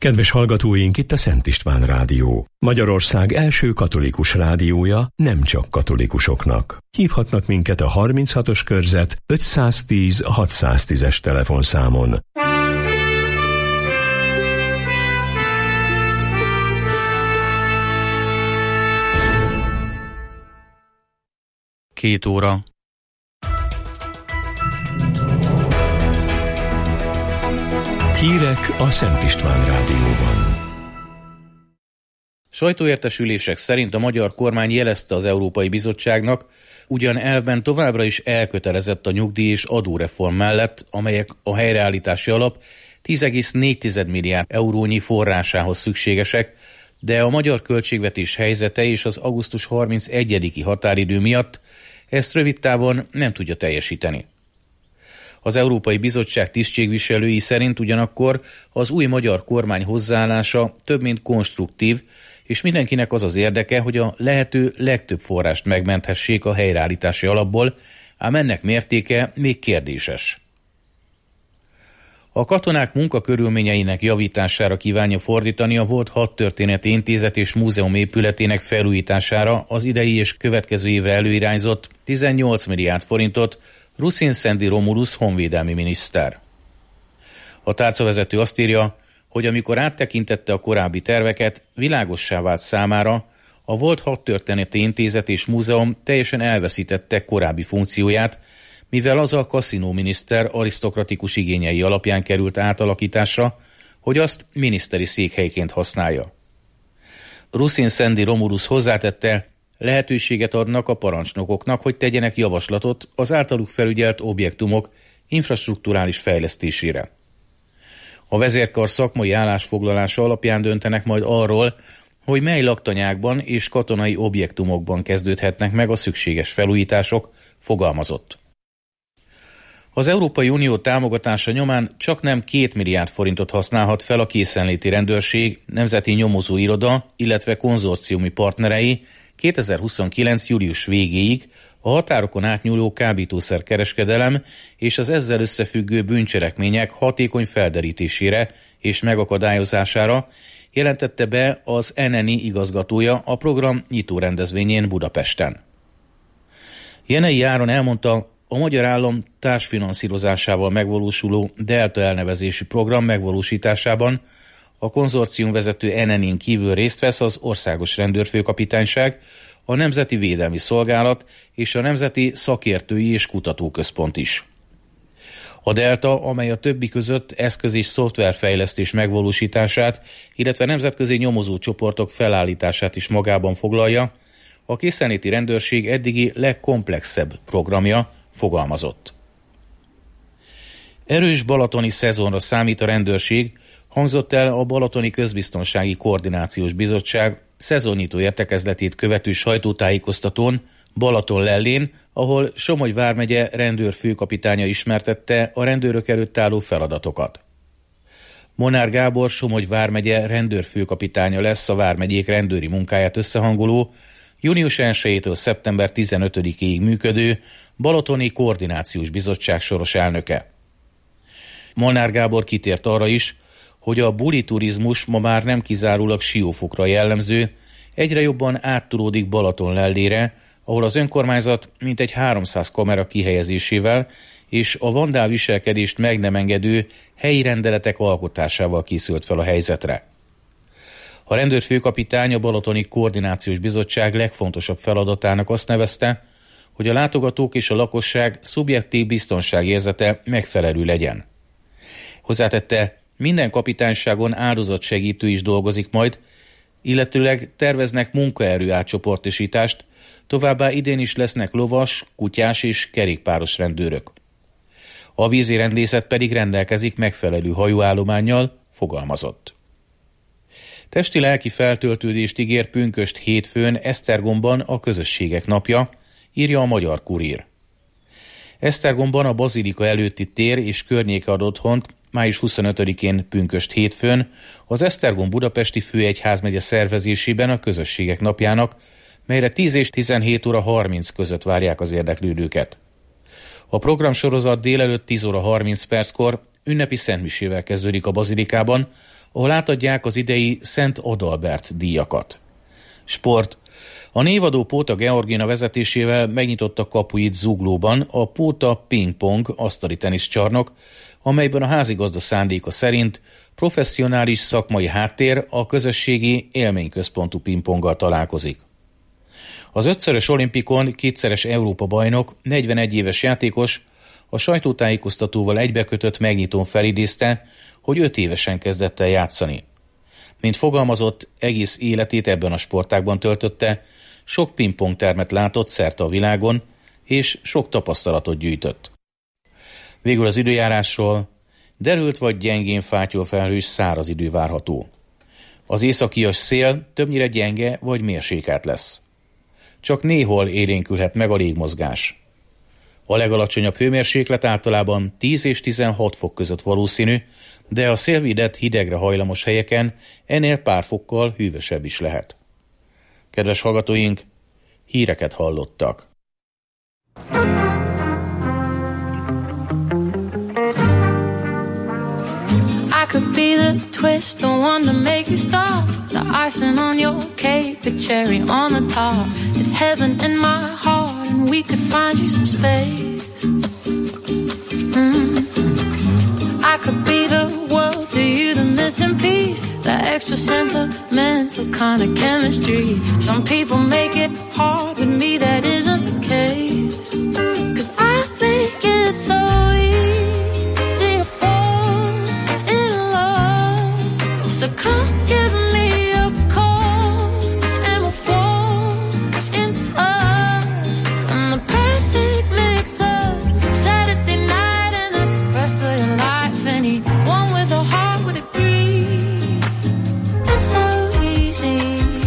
Kedves hallgatóink, itt a Szent István Rádió. Magyarország első katolikus rádiója nem csak katolikusoknak. Hívhatnak minket a 36-os körzet 510 610-es telefonszámon. Két óra. Hírek a Szent István Rádióban. Sajtóértesülések szerint a magyar kormány jelezte az Európai Bizottságnak, ugyan elvben továbbra is elkötelezett a nyugdíj és adóreform mellett, amelyek a helyreállítási alap 10,4 milliárd eurónyi forrásához szükségesek, de a magyar költségvetés helyzete és az augusztus 31-i határidő miatt ezt rövid távon nem tudja teljesíteni. Az Európai Bizottság tisztségviselői szerint ugyanakkor az új magyar kormány hozzáállása több mint konstruktív, és mindenkinek az az érdeke, hogy a lehető legtöbb forrást megmenthessék a helyreállítási alapból, ám ennek mértéke még kérdéses. A katonák munkakörülményeinek javítására kívánja fordítani a volt Hadtörténeti Intézet és Múzeum épületének felújítására az idei és következő évre előirányzott 18 milliárd forintot Rusin-Szendi Romulus honvédelmi miniszter. A tárcavezető azt írja, hogy amikor áttekintette a korábbi terveket, világossá vált számára, a volt Hadtörténeti Intézet és Múzeum teljesen elveszítette korábbi funkcióját, mivel az a kaszinóminiszter arisztokratikus igényei alapján került átalakításra, hogy azt miniszteri székhelyként használja. Rusin-Szendi Romulus hozzátette, lehetőséget adnak a parancsnokoknak, hogy tegyenek javaslatot az általuk felügyelt objektumok infrastrukturális fejlesztésére. A vezérkar szakmai állásfoglalása alapján döntenek majd arról, hogy mely laktanyákban és katonai objektumokban kezdődhetnek meg a szükséges felújítások, fogalmazott. Az Európai Unió támogatása nyomán csaknem 2 milliárd forintot használhat fel a készenléti rendőrség, nemzeti nyomozóiroda, illetve konzorciumi partnerei 2029. július végéig a határokon átnyúló kábítószerkereskedelem és az ezzel összefüggő bűncselekmények hatékony felderítésére és megakadályozására, jelentette be az NNI igazgatója a program nyitó rendezvényén Budapesten. Jenei Áron elmondta, a magyar állam társfinanszírozásával megvalósuló Delta elnevezési program megvalósításában a konzorcium vezető NNI-n kívül részt vesz az Országos Rendőrfőkapitányság, a Nemzeti Védelmi Szolgálat és a Nemzeti Szakértői és Kutatóközpont is. A Delta, amely a többi között eszköz- és szoftverfejlesztés megvalósítását, illetve nemzetközi nyomozócsoportok felállítását is magában foglalja, a készenléti rendőrség eddigi legkomplexebb programja, fogalmazott. Erős balatoni szezonra számít a rendőrség, hangzott el a Balatoni Közbiztonsági Koordinációs Bizottság szezonnyitó értekezletét követő sajtótájékoztatón Balatonlellén, ahol Somogy vármegye rendőrfőkapitánya ismertette a rendőrök előtt álló feladatokat. Molnár Gábor Somogy vármegye rendőrfőkapitánya lesz a vármegyék rendőri munkáját összehangoló, június 1-től szeptember 15-ig működő Balatoni Koordinációs Bizottság soros elnöke. Molnár Gábor kitért arra is, hogy a buli turizmus ma már nem kizárólag Siófokra jellemző, egyre jobban áttolódik Balatonlellére, ahol az önkormányzat mintegy 300 kamera kihelyezésével és a vandál viselkedést meg nem engedő helyi rendeletek alkotásával készült fel a helyzetre. A rendőrfőkapitány a Balatoni Koordinációs Bizottság legfontosabb feladatának azt nevezte, hogy a látogatók és a lakosság szubjektív biztonságérzete megfelelő legyen. Hozzátette, minden kapitányságon áldozatsegítő is dolgozik majd, illetőleg terveznek munkaerő átcsoportosítást, továbbá idén is lesznek lovas, kutyás és kerékpáros rendőrök. A vízirendészet pedig rendelkezik megfelelő hajóállománnyal, fogalmazott. Testi-lelki feltöltődést ígér pünkösd hétfőn Esztergomban a Közösségek napja, írja a Magyar Kurír. Esztergomban a Bazilika előtti tér és környéke ad otthont május 25-én pünkösd hétfőn az Esztergom-Budapesti Főegyházmegye szervezésében a Közösségek napjának, melyre 10 és 17 óra 30 között várják az érdeklődőket. A programsorozat délelőtt 10 óra 30 perckor ünnepi szentmisével kezdődik a Bazilikában, ahol átadják az idei Szent Adalbert díjakat. Sport. A névadó Póta Georgina vezetésével megnyitotta kapuit Zuglóban a Póta Ping-pong asztali teniszcsarnok, amelyben a házigazda szándéka szerint professzionális szakmai háttér a közösségi élményközpontú pingponggal találkozik. Az 5-szörös olimpikon 2-szeres Európa-bajnok, 41 éves játékos a sajtótájékoztatóval egybekötött megnyitón felidézte, hogy 5 évesen kezdett el játszani. Mint fogalmazott, egész életét ebben a sportágban töltötte, sok pingpongtermet látott szerte a világon, és sok tapasztalatot gyűjtött. Végül az időjárásról: derült vagy gyengén fátyol felhős száraz idő várható. Az északias szél többnyire gyenge vagy mérsékelt lesz. Csak néhol élénkülhet meg a légmozgás. A legalacsonyabb hőmérséklet általában 10 és 16 fok között valószínű, de a szélvédett hidegre hajlamos helyeken ennél pár fokkal hűvösebb is lehet. Kedves hallgatóink, híreket hallottak. I could be the twist, the one to make you stop, the icing on your cake, the cherry on the top. It's heaven in my heart, and we could find you some space. I could be the world to you, the missing piece, the extra sentimental kind of chemistry. Some people make it hard, with me that isn't the case. 'Cause I make it so easy to fall in love. So come give me a call and we'll fall into us. And the perfect mix of Saturday night and the rest of your life. Anyone with a heart would agree. It's so easy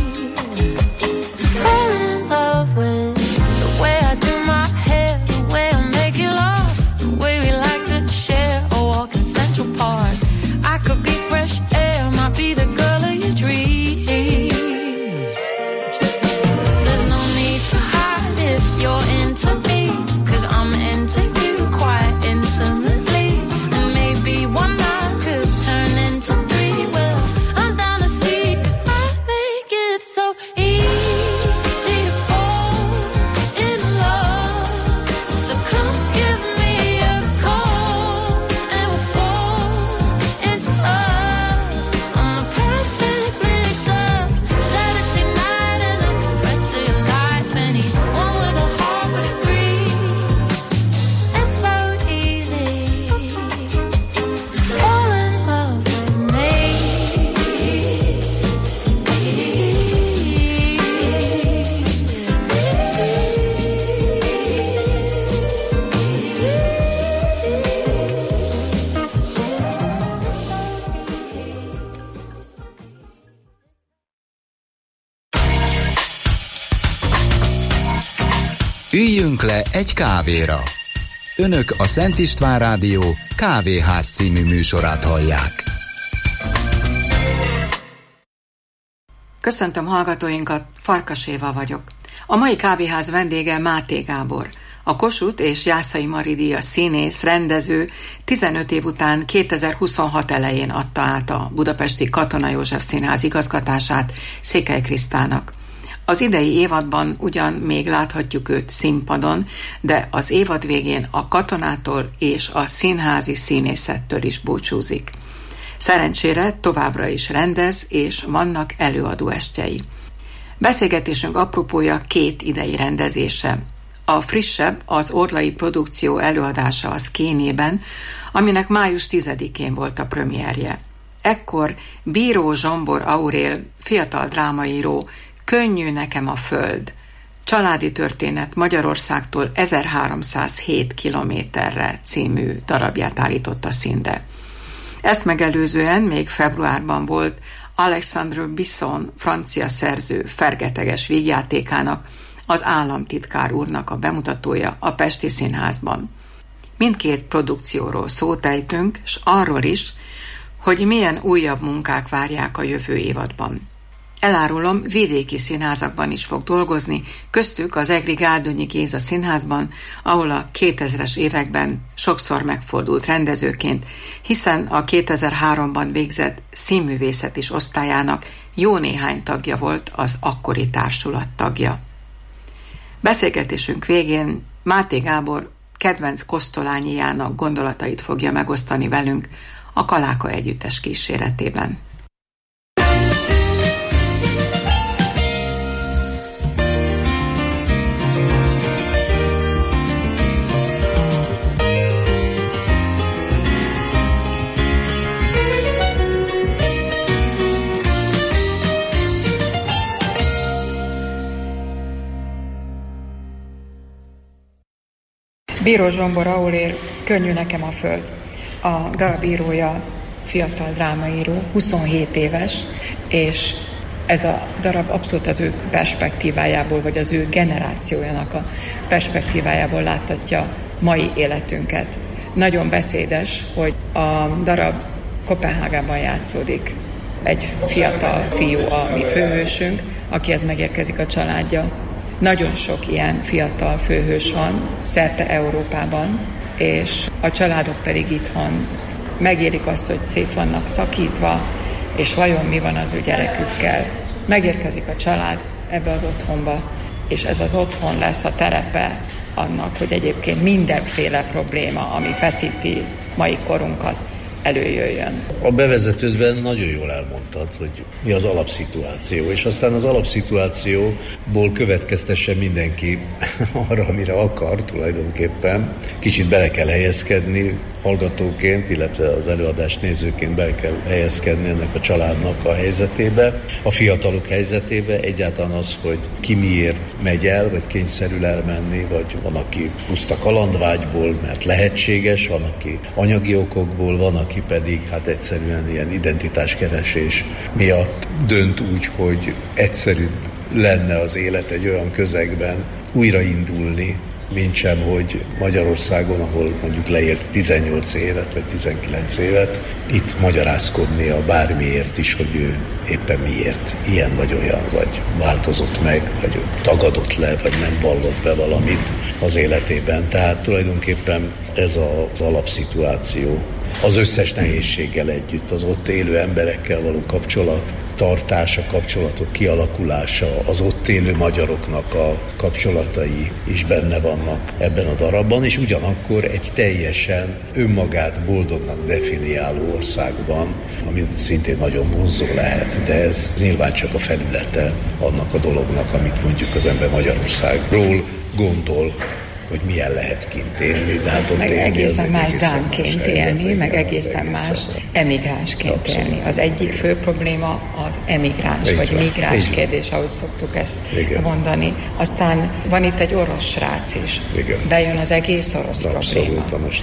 to fall in love with the way I do my hair, the way I make you laugh, the way we like to share a walk in Central Park. I could be fresh air, might be the girl of your dreams. There's no need to hide if you're into me, 'cause I'm into you quite intimately. And maybe one night could turn into 3. Well, I'm down to see, 'cause I make it so easy to fall in love. So come give me a call and we'll fall into us. I'm the perfect mix of Saturday night and the rest of your life. Anyone with a heart would agree. It's so easy to fall in love with me. Üljünk le egy kávéra. Önök a Szent István Rádió Kávéház című műsorát hallják. Köszöntöm hallgatóinkat, Farkas Éva vagyok. A mai kávéház vendége Máté Gábor. A Kossuth és Jászai Mari díjas színész, rendező 15 év után 2026 elején adta át a budapesti Katona József Színház igazgatását Székely Krisztának. Az idei évadban ugyan még láthatjuk őt színpadon, de az évad végén a Katonától és a színházi színészettől is búcsúzik. Szerencsére továbbra is rendez, és vannak előadóestjei. Beszélgetésünk apropója 2 idei rendezése. A frissebb az Orlai produkció előadása a Szkénében, aminek május 10-én volt a premierje. Ekkor Bíró Zsombor Aurél, fiatal drámaíró, Könnyű nekem a föld, családi történet Magyarországtól 1307 kilométerre című darabját állította színre. Ezt megelőzően még februárban volt Alexandre Bisson, francia szerző fergeteges vígjátékának, az Államtitkár úrnak a bemutatója a Pesti Színházban. Mindkét produkcióról szót ejtünk, s arról is, hogy milyen újabb munkák várják a jövő évadban. Elárulom, vidéki színházakban is fog dolgozni, köztük az egri Gárdonyi Géza Színházban, ahol a 2000-es években sokszor megfordult rendezőként, hiszen a 2003-ban végzett színművészet is osztályának jó néhány tagja volt az akkori társulat tagja. Beszélgetésünk végén Máté Gábor kedvenc kosztolányiának gondolatait fogja megosztani velünk a Kaláka együttes kíséretében. Bíró Zsombor Aulér, Könnyű nekem a föld. A darab írója fiatal drámaíró, 27 éves, és ez a darab abszolút az ő perspektívájából, vagy az ő generációjának a perspektívájából láthatja mai életünket. Nagyon beszédes, hogy a darab Koppenhágában játszódik. Egy fiatal fiú a mi főhősünk, akihez megérkezik a családja. Nagyon sok ilyen fiatal főhős van szerte Európában, és a családok pedig itthon megérik azt, hogy szét vannak szakítva, és vajon mi van az ő gyerekükkel. Megérkezik a család ebbe az otthonba, és ez az otthon lesz a terepe annak, hogy egyébként mindenféle probléma, ami feszíti mai korunkat, előjöjjön. A bevezetődben nagyon jól elmondtad, hogy mi az alapszituáció, és aztán az alapszituációból következtesse mindenki arra, amire akar tulajdonképpen. Kicsit bele kell helyezkedni hallgatóként, illetve az előadást nézőként bele kell helyezkedni ennek a családnak a helyzetébe, a fiatalok helyzetébe, egyáltalán az, hogy ki miért megy el, vagy kényszerül elmenni, vagy van, aki puszta kalandvágyból, mert lehetséges, van, aki anyagi okokból, van, aki pedig hát egyszerűen ilyen identitáskeresés miatt dönt úgy, hogy egyszerűbb lenne az élet egy olyan közegben újraindulni, mintsem, hogy Magyarországon, ahol mondjuk leélt 18 évet, vagy 19 évet, itt magyarázkodnia bármiért is, hogy ő éppen miért ilyen vagy olyan, vagy változott meg, vagy tagadott le, vagy nem vallott be valamit az életében. Tehát tulajdonképpen ez az alapszituáció. Az összes nehézséggel együtt, az ott élő emberekkel való kapcsolattartása, kapcsolatok kialakulása, az ott élő magyaroknak a kapcsolatai is benne vannak ebben a darabban, és ugyanakkor egy teljesen önmagát boldognak definiáló országban, ami szintén nagyon vonzó lehet, de ez nyilván csak a felülete annak a dolognak, amit mondjuk az ember Magyarországról gondol, hogy milyen lehet kint élni, de hát ott meg élni egészen más dánként élni, meg egészen más emigránsként élni. Az egyik fő probléma az emigráns, vagy migráns kérdés, ahogy szoktuk ezt mondani. Aztán van itt egy orosz srác is. Bejön az egész orosz probléma.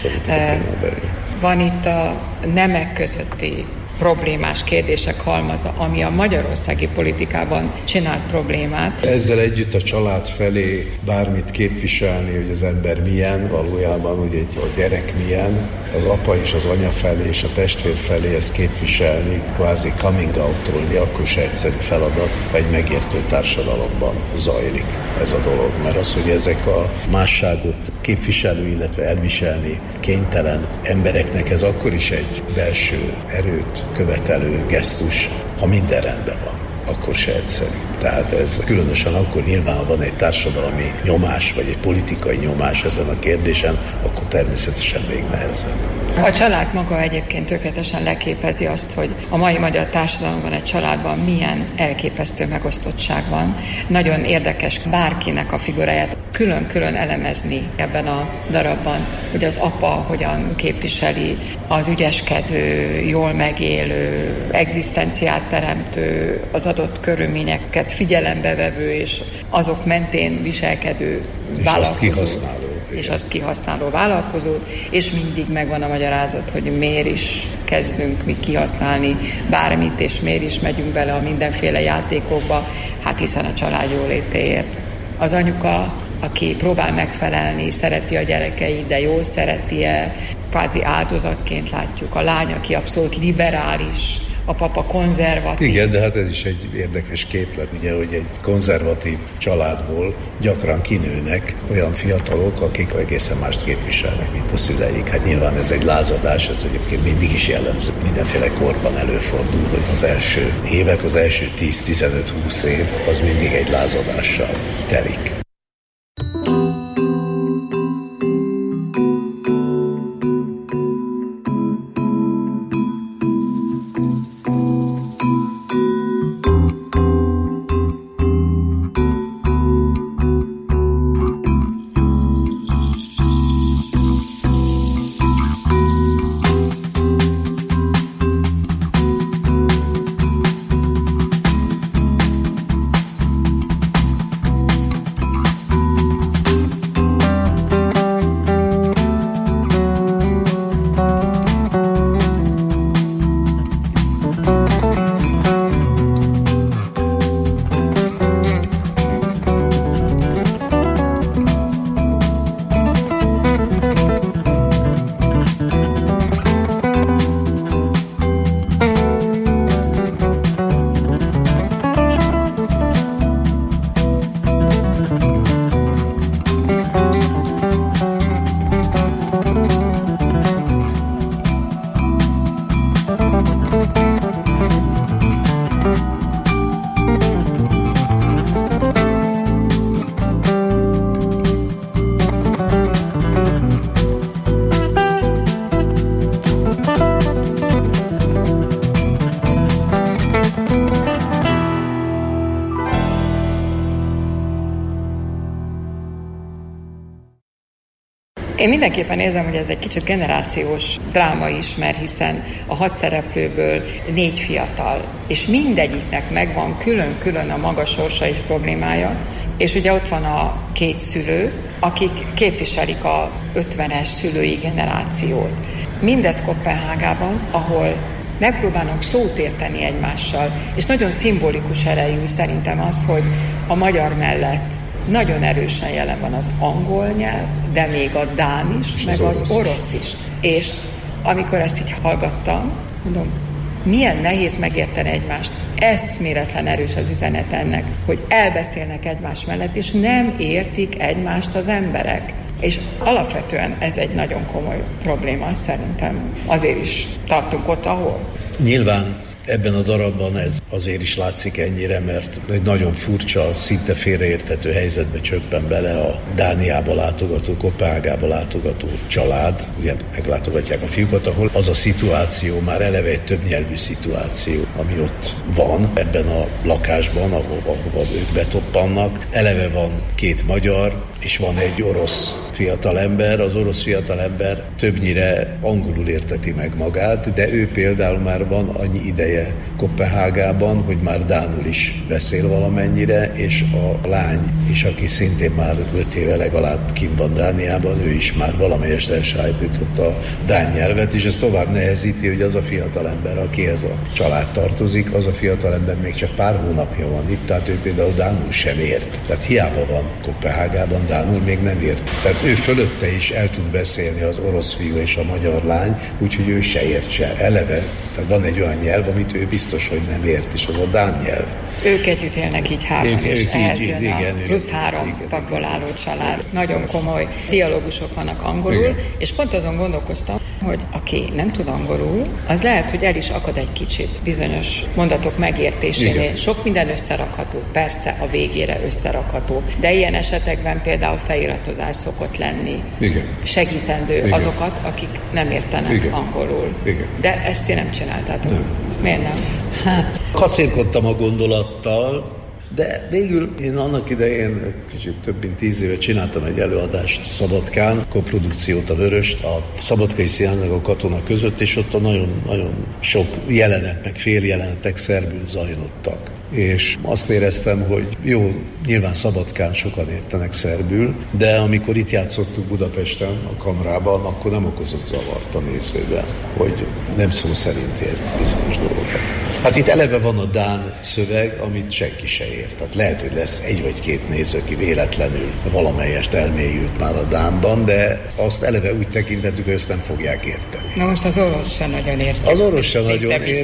Van itt a nemek közötti problémás kérdések halmaza, ami a magyarországi politikában csinált problémát. Ezzel együtt a család felé bármit képviselni, hogy az ember milyen, valójában, hogy a gyerek milyen, az apa és az anya felé és a testvér felé ezt képviselni, kvázi coming out-olni, akkor is egyszerű feladat, egy megértő társadalomban zajlik ez a dolog. Mert az, hogy ezek a másságot képviselő, illetve elviselni kénytelen embereknek, ez akkor is egy belső erőt követelő gesztus, ha minden rendben van, akkor se egyszerű. Tehát ez különösen akkor nyilván van egy társadalmi nyomás, vagy egy politikai nyomás ezen a kérdésen, akkor természetesen még nehezebb. A család maga egyébként tökéletesen leképezi azt, hogy a mai magyar társadalomban, egy családban milyen elképesztő megosztottság van. Nagyon érdekes bárkinek a figuráját külön-külön elemezni ebben a darabban, hogy az apa hogyan képviseli az ügyeskedő, jól megélő, egzisztenciát teremtő, az adott körülményeket figyelembe vevő és azok mentén viselkedő vállalkozót. És azt kihasználó vállalkozót, és mindig megvan a magyarázat, hogy miért is kezdünk mi kihasználni bármit, és miért is megyünk bele a mindenféle játékokba, hát hiszen a család jólétéért. Az anyuka, aki próbál megfelelni, szereti a gyerekeit, de jól szereti-e, kvázi áldozatként látjuk. A lány, aki abszolút liberális, a papa konzervatív. Igen, de hát ez is egy érdekes képlet, ugye, hogy egy konzervatív családból gyakran kinőnek olyan fiatalok, akik egészen mást képviselnek, mint a szüleik. Hát nyilván ez egy lázadás, ez egyébként mindig is jellemző. Mindenféle korban előfordul, hogy az első évek, az első 10-15-20 év, az mindig egy lázadással telik. Én mindenképpen érzem, hogy ez egy kicsit generációs dráma is, mert hiszen a 6 szereplőből 4 fiatal, és mindegyiknek megvan külön-külön a maga sorsa és problémája, és ugye ott van a 2 szülő, akik képviselik a 50-es szülői generációt. Mindez Koppenhágában, ahol megpróbálnak szót érteni egymással, és nagyon szimbolikus erejű szerintem az, hogy a magyar mellett nagyon erősen jelen van az angol nyelv, de még a dán is, meg az orosz is. És amikor ezt így hallgattam, mondom, milyen nehéz megérteni egymást. Eszméletlen erős az üzenet ennek, hogy elbeszélnek egymás mellett, és nem értik egymást az emberek. És alapvetően ez egy nagyon komoly probléma, szerintem. Azért is tartunk ott, ahol. Nyilván ebben a darabban ez azért is látszik ennyire, mert egy nagyon furcsa, szinte félreérthető helyzetbe csöppen bele a Dániába látogató, Koppenhágába látogató család. Ugye meglátogatják a fiúkat, ahol az a szituáció már eleve egy többnyelvű szituáció, ami ott van ebben a lakásban, ahova ők betoppannak. Eleve van 2 magyar, és van egy orosz fiatalember. Az orosz fiatalember többnyire angolul érteti meg magát, de ő például már van annyi ideje Koppenhágában, hogy már dánul is beszél valamennyire, és a lány is, aki szintén már 5 éve legalább kint van Dániában, ő is már valamelyest elsajátított a dán nyelvet, és ez tovább nehezíti, hogy az a fiatalember, akihez a család tartozik, az a fiatalember még csak pár hónapja van itt, tehát ő például dánul sem ért. Tehát hiába van Koppenhágában, dánul még nem ért. Tehát ő fölötte is el tud beszélni az orosz fiú és a magyar lány, úgyhogy ő se ért se. Eleve, tehát van egy olyan nyelv, amit ő biztos, hogy nem ért, és az a dán nyelv. Ők együtt élnek így 3, és ehhez jön a plusz 3 tagból álló család. Nagyon komoly dialógusok vannak angolul, és pont azon gondolkoztam, hogy aki nem tud angolul, az lehet, hogy el is akad egy kicsit bizonyos mondatok megértésénél. Igen. Sok minden összerakható, persze a végére összerakható, de ilyen esetekben például feliratozás szokott lenni. Igen. Segítendő igen. azokat, akik nem értenek igen. angolul. Igen. De ezt ti nem csináltátok. Nem. Miért nem? Hát, kacérkodtam a gondolattal, de végül én annak idején kicsit több mint 10 éve csináltam egy előadást Szabadkán, koprodukciót a Vöröst, a Szabadkai Színház meg a Katona között, és ott a nagyon sok jelenet, meg féljelenetek szerbül zajlottak. És azt éreztem, hogy jó, nyilván Szabadkán sokan értenek szerbül, de amikor itt játszottuk Budapesten, a Kamrában, akkor nem okozott zavart a nézőben, hogy nem szó szerint ért bizonyos dolgokat. Hát itt eleve van a dán szöveg, amit senki se ért. Tehát lehet, hogy lesz 1 vagy 2 néző, aki véletlenül valamelyest elmélyült már a dánban, de azt eleve úgy tekintettük, hogy ezt nem fogják érteni. Na most az orosz sem nagyon érti. Az orosz sem nagyon érti.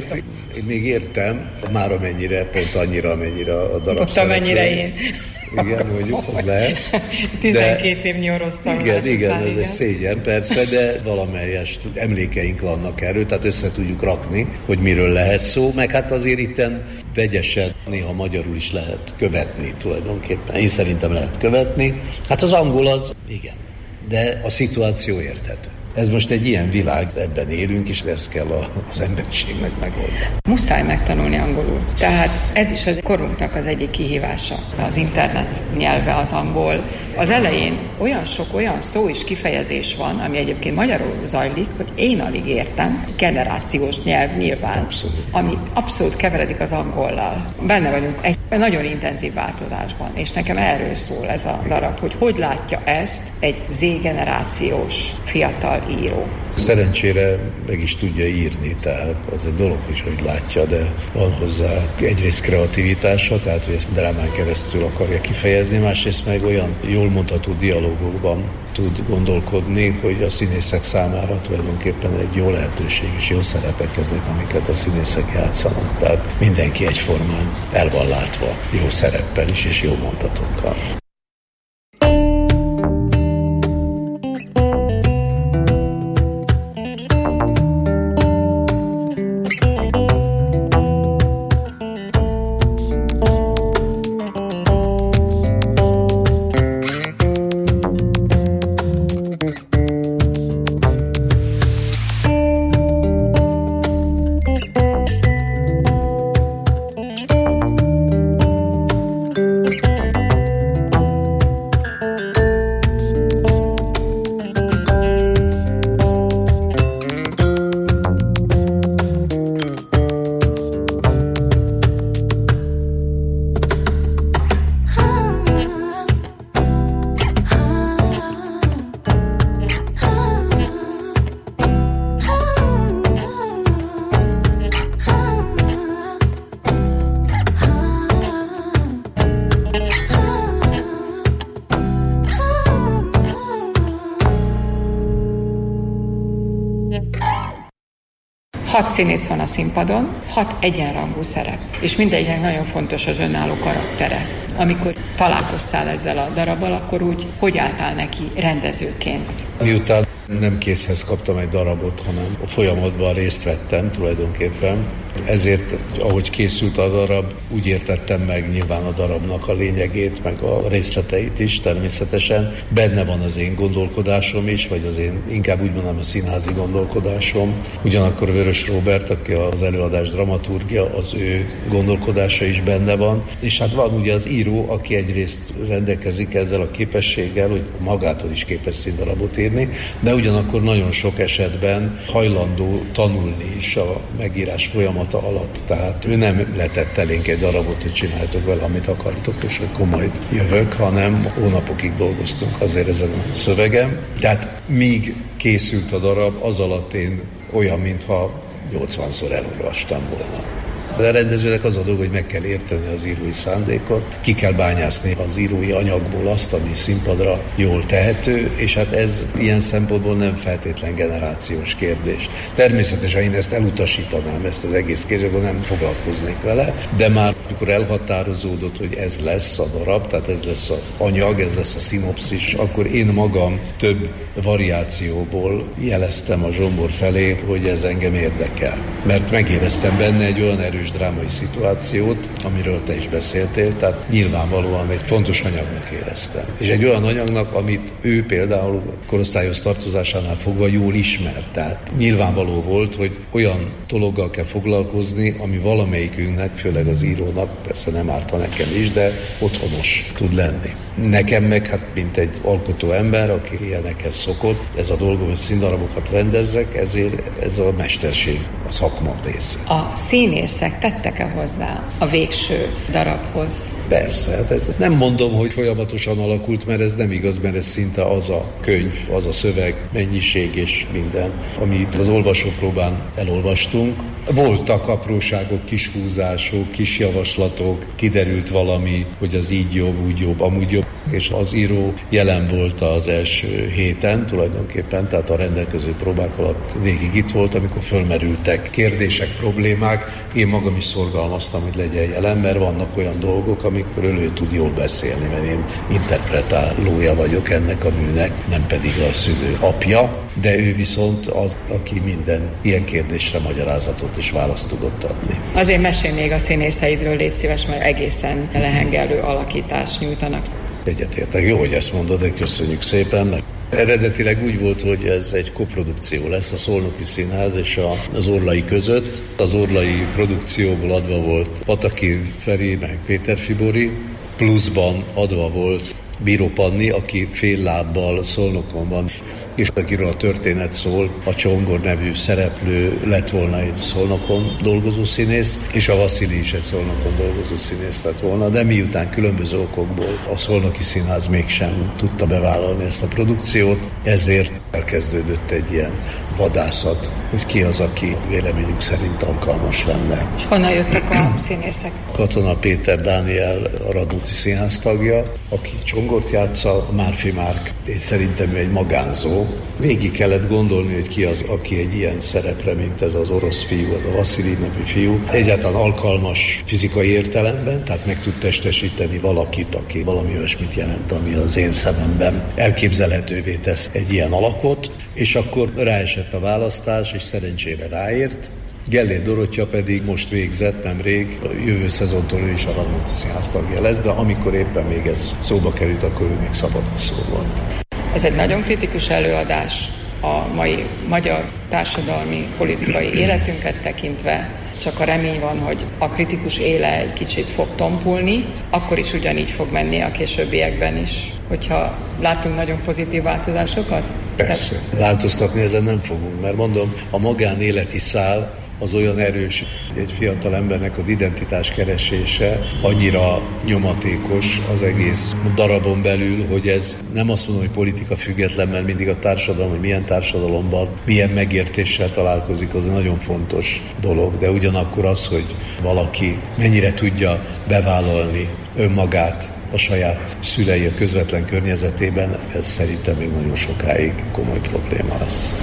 Én még értem, már amennyire, pont annyira, amennyire a darab pont amennyire én. Igen, mondjuk, hogy lehet. 12 évnyi orosztanulás igen, ez egy szégyen persze, de valamelyest emlékeink vannak erről, tehát össze tudjuk rakni, hogy miről lehet szó, meg hát azért itten vegyesen, néha magyarul is lehet követni tulajdonképpen. Én szerintem lehet követni. Hát az angol az, igen, de a szituáció érthető. Ez most egy ilyen világ, ebben élünk, és ezt kell az emberiségnek megoldani. Muszáj megtanulni angolul. Tehát ez is a korunknak az egyik kihívása. Az internet nyelve az angol. Az elején olyan sok olyan szó és kifejezés van, ami egyébként magyarul zajlik, hogy én alig értem. Generációs nyelv nyilván, abszolút. Ami abszolút keveredik az angollal. Benne vagyunk egy nagyon intenzív változásban, és nekem erről szól ez a darab, hogy látja ezt egy Z-generációs fiatal író. Szerencsére meg is tudja írni, tehát az egy dolog is, hogy látja, de van hozzá egyrészt kreativitása, tehát hogy ezt drámán keresztül akarja kifejezni, másrészt meg olyan jól mondható dialógokban tud gondolkodni, hogy a színészek számára tulajdonképpen egy jó lehetőség és jó szerepek ezek, amiket a színészek játszanak. Tehát mindenki egyformán el van látva jó szereppel is és jó mondatokkal. Hat színész van a színpadon, 6 egyenrangú szerep, és mindegyiknek nagyon fontos az önálló karaktere. Amikor találkoztál ezzel a darabbal, akkor úgy hogy álltál neki rendezőként? Miután nem készhez kaptam egy darabot, hanem a folyamatban részt vettem tulajdonképpen. Ezért, ahogy készült a darab, úgy értettem meg nyilván a darabnak a lényegét, meg a részleteit is természetesen. Benne van az én gondolkodásom is, vagy az én, inkább úgy mondom, a színházi gondolkodásom. Ugyanakkor Vörös Róbert, aki az előadás dramaturgia, az ő gondolkodása is benne van. És hát van ugye az író, aki egyrészt rendelkezik ezzel a képességgel, hogy magától is képes színdarabot írni, de ugyanakkor nagyon sok esetben hajlandó tanulni is a megírás folyamata alatt. Tehát ő nem letett elénk egy darabot, hogy csináltok vele, amit akartok, és akkor majd jövök, hanem hónapokig dolgoztunk azért ezen a szövegem. Tehát míg készült a darab, az alatt én olyan, mintha 80-szor elolvastam volna. De a rendezőnek az a dolog, hogy meg kell érteni az írói szándékot, ki kell bányászni az írói anyagból azt, ami színpadra jól tehető, és hát ez ilyen szempontból nem feltétlen generációs kérdés. Természetesen én ezt elutasítanám, ezt az egész kérdést, nem foglalkoznék vele, de már amikor elhatározódott, hogy ez lesz a darab, tehát ez lesz az anyag, ez lesz a szinopszis, akkor én magam több variációból jeleztem a Zsombor felé, hogy ez engem érdekel. Mert megéreztem benne egy olyan erős drámai szituációt, amiről te is beszéltél, tehát nyilvánvalóan egy fontos anyagnak éreztem. És egy olyan anyagnak, amit ő például korosztályos tartozásánál fogva jól ismer. Tehát nyilvánvaló volt, hogy olyan dologgal kell foglalkozni, ami valamelyikünknek, főleg az írónak, persze nem ártva nekem is, de otthonos tud lenni. Nekem meg, hát mint egy alkotó ember, aki ilyenekhez szokott, ez a dolgom, hogy színdarabokat rendezzek, ezért ez a mesterség, a szakma része. A színészek tettek-e hozzá a végső darabhoz? Persze, hát ez nem mondom, hogy folyamatosan alakult, mert ez nem igaz, mert ez szinte az a könyv, az a szöveg, mennyiség és minden, amit az olvasópróbán elolvastunk. Voltak apróságok, kis húzások, kis javaslatok, kiderült valami, hogy az így jobb, úgy jobb, amúgy jobb. és az író jelen volt az első héten tulajdonképpen, tehát a rendelkező próbák alatt végig itt volt, amikor fölmerültek kérdések, problémák. Én magam is szorgalmaztam, hogy legyen jelen, mert vannak olyan dolgok, amikről ő tud jól beszélni, mert én interpretálója vagyok ennek a műnek, nem pedig a szülő apja, de ő viszont az, aki minden ilyen kérdésre magyarázatot és választ tudott adni. Azért mesélj még a színészeidről, légy szíves, mert egészen lehengelő alakítást nyújtanak. Egyetértek, jó, hogy ezt mondod, de köszönjük szépen. Eredetileg úgy volt, hogy ez egy koprodukció lesz a Szolnoki Színház és az Orlai között. Az Orlai produkcióból adva volt Pataki Feri, meg Péter Fibori, pluszban adva volt Bíró Panni, aki fél lábbal Szolnokon van, és akiről a történet szól, a Csongor nevű szereplő lett volna egy Szolnokon dolgozó színész, és a Vasszili is egy Szolnokon dolgozó színész lett volna, de miután különböző okokból a Szolnoki Színház mégsem tudta bevállalni ezt a produkciót, ezért elkezdődött egy ilyen vadászat, hogy ki az, aki véleményünk szerint alkalmas lenne. És honnan jöttek a színészek? Katona Péter Dániel, a Radnóti Színház tagja, aki Csongort játsza, Márfi Márk, és szerintem egy magánzó. Végig kellett gondolni, hogy ki az, aki egy ilyen szerepre, mint ez az orosz fiú, az a Vasszili nevű fiú, egyáltalán alkalmas fizikai értelemben, tehát meg tud testesíteni valakit, aki valami olyasmit jelent, ami az én szememben elképzelhetővé tesz egy ilyen alakot, és akkor ráesett a választás, és szerencsére ráért. Gellér Dorottya pedig most végzett nemrég, a jövő szezontól ő is a Radnóti Színház tagja lesz, de amikor éppen még ez szóba került, akkor ő még szabadúszó volt. Ez egy nagyon kritikus előadás a mai magyar társadalmi, politikai életünket tekintve. Csak a remény van, hogy a kritikus éle egy kicsit fog tompulni, akkor is ugyanígy fog menni a későbbiekben is, hogyha látunk nagyon pozitív változásokat. Persze. Változtatni ezen nem fogunk, mert mondom, a magánéleti szál az olyan erős, egy fiatal embernek az identitás keresése annyira nyomatékos az egész darabon belül, hogy ez nem azt mondom, hogy politika független, mert mindig a társadalom, hogy milyen társadalomban, milyen megértéssel találkozik, az nagyon fontos dolog, de ugyanakkor az, hogy valaki mennyire tudja bevállalni önmagát a saját szülei a közvetlen környezetében, ez szerintem még nagyon sokáig komoly probléma lesz.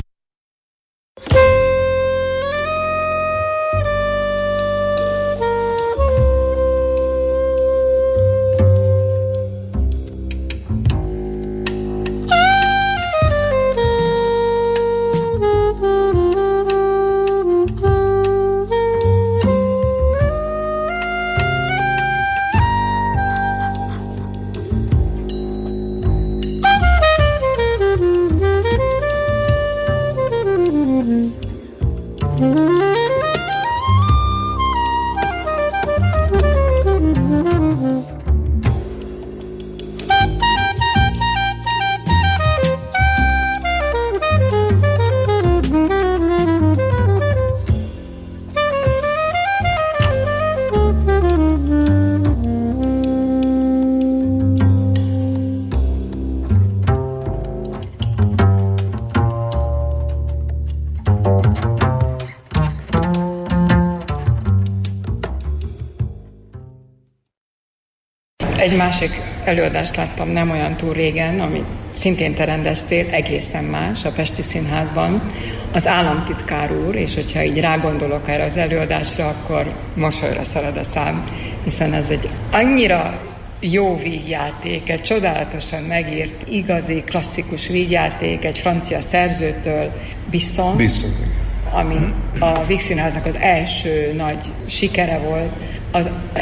Egy másik előadást láttam nem olyan túl régen, amit szintén te rendeztél, egészen más, a Pesti Színházban, az államtitkár úr, és hogyha így rágondolok erre az előadásra, akkor mosolyra szalad a szám, hiszen ez egy annyira jó vígjáték, egy csodálatosan megírt, igazi, klasszikus vígjáték, egy francia szerzőtől, Bisson, ami a Víg Színháznak az első nagy sikere volt. Az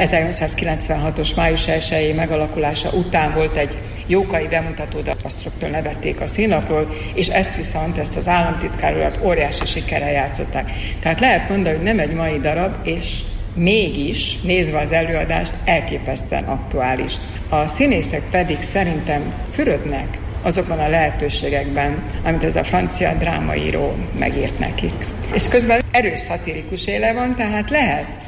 1896-os május 1-i megalakulása után volt egy jókai bemutató, de azt rögtön levették a színlapról, és ezt az államtitkár urat óriási sikerrel játszották. Tehát lehet mondani, hogy nem egy mai darab, és mégis, nézve az előadást, elképesztően aktuális. A színészek pedig szerintem fürödnek azokban a lehetőségekben, amit ez a francia drámaíró megírt nekik. És közben erős szatirikus éle van, tehát lehet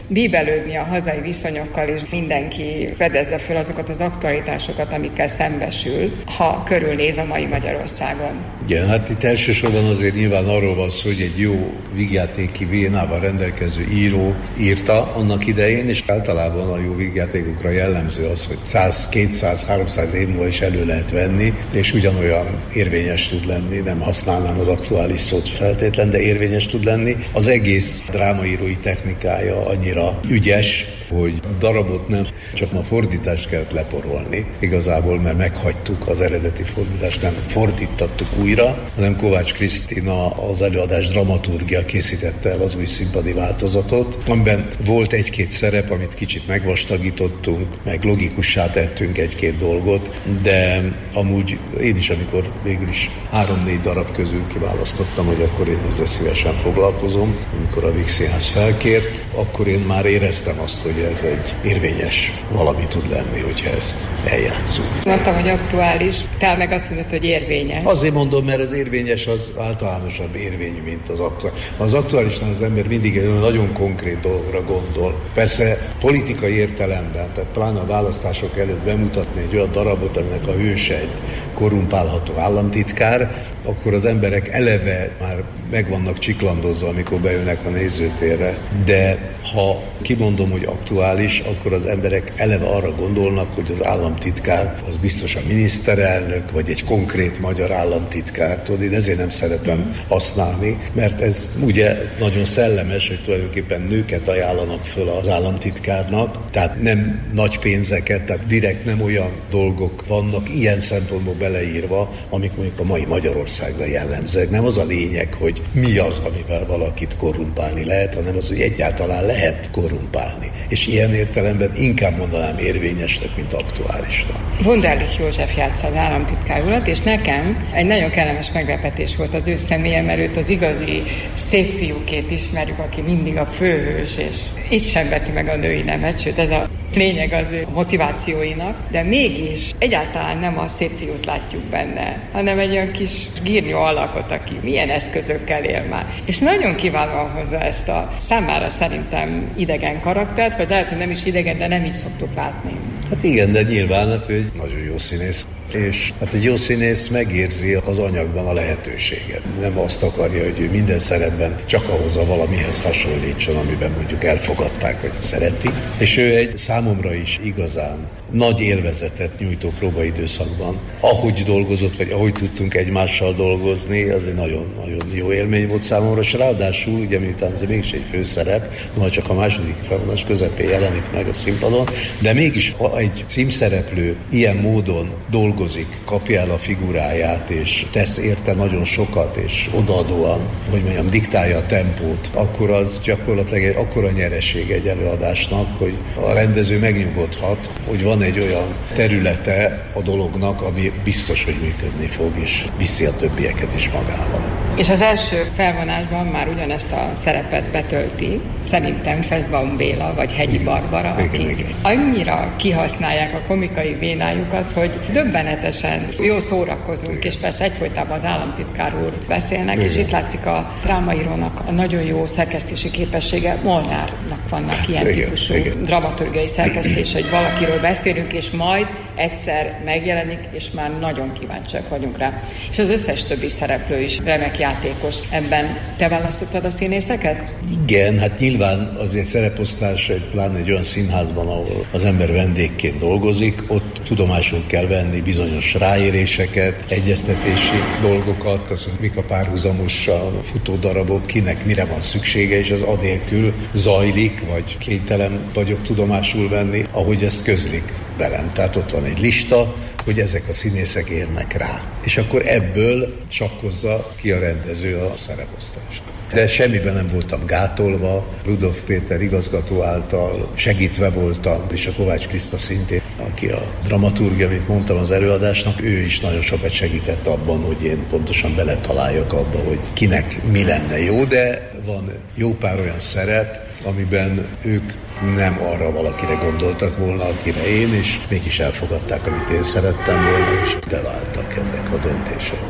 bíbelődni a hazai viszonyokkal, és mindenki fedezze fel azokat az aktualitásokat, amikkel szembesül, ha körülnéz a mai Magyarországon. Igen, hát itt elsősorban azért nyilván arról van szó, hogy egy jó vígjátéki vénával rendelkező író írta annak idején, és általában a jó vígjátékokra jellemző az, hogy 100, 200, 300 év múlva is elő lehet venni, és ugyanolyan érvényes tud lenni, nem használnám az aktuális szót feltétlen, de érvényes tud lenni. Az egész drámaírói technikája annyira ügyes, hogy darabot nem csak a fordítást kellett leporolni igazából, mert meghagytuk az eredeti fordítást, nem fordítattuk újra, hanem Kovács Krisztina az előadás dramaturgia készítette el az új színpadi változatot, amiben volt egy-két szerep, amit kicsit megvastagítottunk, meg logikussá tettünk egy-két dolgot, de amúgy én is, amikor végül is 3-4 darab közül kiválasztottam, hogy akkor én ezzel szívesen foglalkozom, amikor a Víg Színház felkért, akkor én már éreztem azt, hogy ez egy érvényes valami tud lenni, hogyha ezt eljátszunk. Mondtam, hogy aktuális, te meg azt mondod, hogy érvényes. Azért mondom, mert az érvényes az általánosabb érvényű, mint az aktuális. Az aktuálisnál az ember mindig egy nagyon konkrét dologra gondol. Persze politikai értelemben, tehát pláne a választások előtt bemutatni egy olyan darabot, aminek a hőse egy korrumpálható államtitkár, akkor az emberek eleve már meg vannak csiklandozva, amikor bejönnek a nézőtérre. De ha kimondom, hogy aktuális, akkor az emberek eleve arra gondolnak, hogy az államtitkár az biztos a miniszterelnök, vagy egy konkrét magyar államtitkár. Tudod, én ezért nem szeretem használni, mert ez ugye nagyon szellemes, hogy tulajdonképpen nőket ajánlanak föl az államtitkárnak, tehát nem nagy pénzeket, tehát direkt nem olyan dolgok vannak ilyen szempontból beleírva, amik mondjuk a mai Magyarországra jellemzőek. Nem az a lényeg, hogy mi az, amivel valakit korrumpálni lehet, hanem az, hogy egyáltalán lehet korrumpálni. És ilyen értelemben inkább mondanám érvényesnek, mint aktuálisnak. Wunderlich József játsza az államtitkár urat, és nekem egy nagyon kellemes meglepetés volt az ő személye, mert őt az igazi szép fiúkét ismerjük, aki mindig a főhős, és itt sem veti meg a női nemet, sőt ez a lényeg az ő motivációinak, de mégis egyáltalán nem a szép fiút látjuk benne, hanem egy olyan kis gírnyó alakot, aki milyen eszközökkel él már. És nagyon kiválóan hozza ezt a számára szerintem idegen karaktert, vagy lehet, hogy nem is idegen, de nem így szoktuk látni. Hát igen, de nyilván hát ő egy nagyon jó színész. És hát egy jó színész megérzi az anyagban a lehetőséget. Nem azt akarja, hogy ő minden szerepben csak ahhoz a valamihez hasonlítson, amiben mondjuk elfogadták, vagy szeretik. És ő egy számomra is igazán nagy élvezetet nyújtó próbaidőszakban. Ahogy dolgozott, vagy ahogy tudtunk egymással dolgozni, az egy nagyon-nagyon jó élmény volt számomra, és ráadásul, ugye miután ez mégis egy főszerep, majd csak a második felvonás közepén jelenik meg a színpadon, de mégis, ha egy címszereplő ilyen módon dolgozik, kapja el a figuráját, és tesz érte nagyon sokat, és odaadóan, hogy mondjam, diktálja a tempót, akkor az gyakorlatilag egy akkora nyereség egy előadásnak, hogy a rendező megnyugodhat, hogy van egy olyan területe a dolognak, ami biztos, hogy működni fog, és viszi a többieket is magával. És az első felvonásban már ugyanezt a szerepet betölti, szerintem Fesztbaum Béla, vagy Hegyi Barbara, akik annyira kihasználják a komikai vénájukat, hogy döbbenetesen jól szórakozunk, és persze egyfolytában az államtitkár úr beszélnek, és itt látszik a drámaírónak a nagyon jó szerkesztési képessége. Molnárnak vannak ilyen típusú dramaturgiai szerkesztés, hogy valakiről beszélünk, és majd egyszer megjelenik, és már nagyon kíváncsiak vagyunk rá. És az összes többi szereplő is remek játékos. Ebben te választottad a színészeket? Igen, hát nyilván az egy szereposztás, pláne egy olyan színházban, ahol az ember vendégként dolgozik, ott tudomásul kell venni bizonyos ráéréseket, egyeztetési dolgokat, az, hogy mik a párhuzamos a futódarabok, kinek mire van szüksége, és az anélkül zajlik, vagy kénytelen vagyok tudomásul venni, ahogy ezt közlik velem. Tehát ott van egy lista, hogy ezek a színészek érnek rá. És akkor ebből sakkozza ki a rendező a szereposztást. De semmiben nem voltam gátolva, Rudolf Péter igazgató által segítve voltam, és a Kovács Kriszta szintén, aki a dramaturgia, amit mondtam az előadásnak, ő is nagyon sokat segített abban, hogy én pontosan beletaláljak abba, hogy kinek mi lenne jó, de van jó pár olyan szerep, amiben ők nem arra valakire gondoltak volna, akire én, és mégis elfogadták, amit én szerettem volna, és beváltak ezek a döntések.